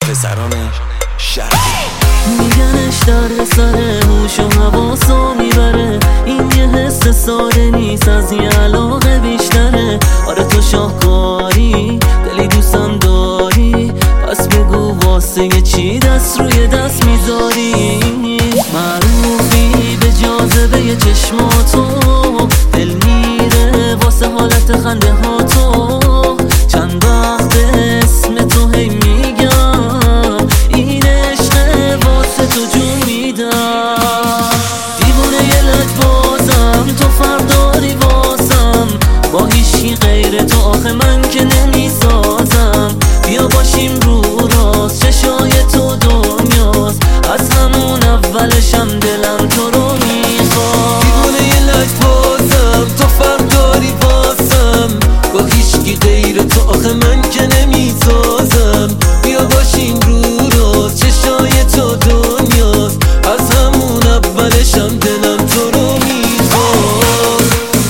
پسران شرقی. میگنش در سر هوش و حواسو میبره، این یه حس ساده نیست، از یه علاقه بیشتره. آره تو شاهکاری، دلی دوستم داری، پس بگو واسه چی دست روی دست میذاری. معروفی به جاذبه چشماتو، دل میره واسه حالت خنده ها تو. چند وقت اسم تو هی میگم، این عشقه واسه تو جون میدم. دیوونه یه لجبازم، تو فرداری واسم، با هیچی غیر تو آخه من که نمیسازم. بیا باشیم رو راست، چشای تو دنیاست، از همون اولشم دلم تو رو میخواد. دیوونه یه لجبازم، تو فرداری واسم، با هیچی غیر تو آخه من که نمیسازم. بیا باشیم رو راست، چشای تو دنیاست، از همون اولشم دلم تو رو میخواد.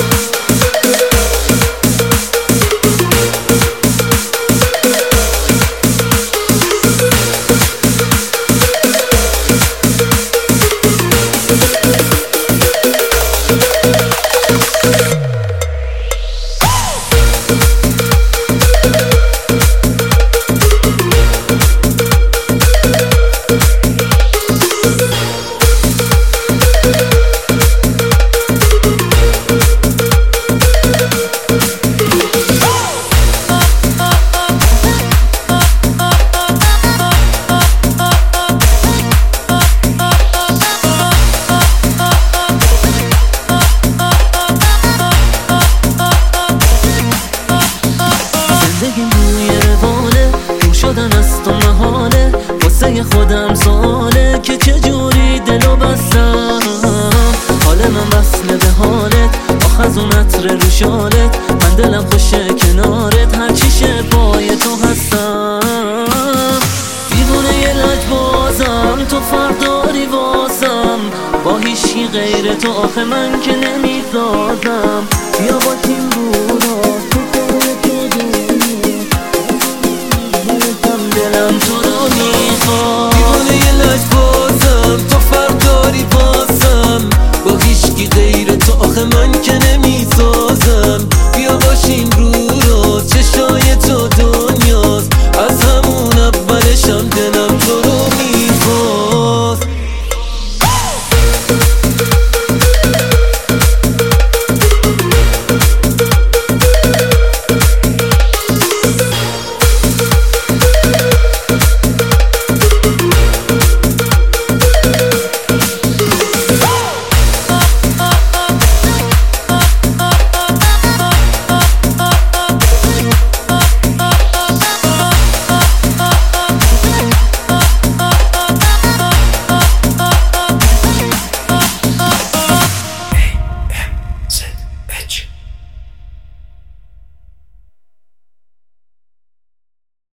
شدن از تو محاله، واسه خودم سواله که چجوری دلو بستم. حال من وصله به حالت، آخ از اون عطر رو شالت، من دلم خوشه کنارت، هر چیشه پای تو هستم. دیوونه یه لجبازم، تو فرداری واسم، با هیچی غیر تو آخه من که نمیسازم. بیا باشیم رو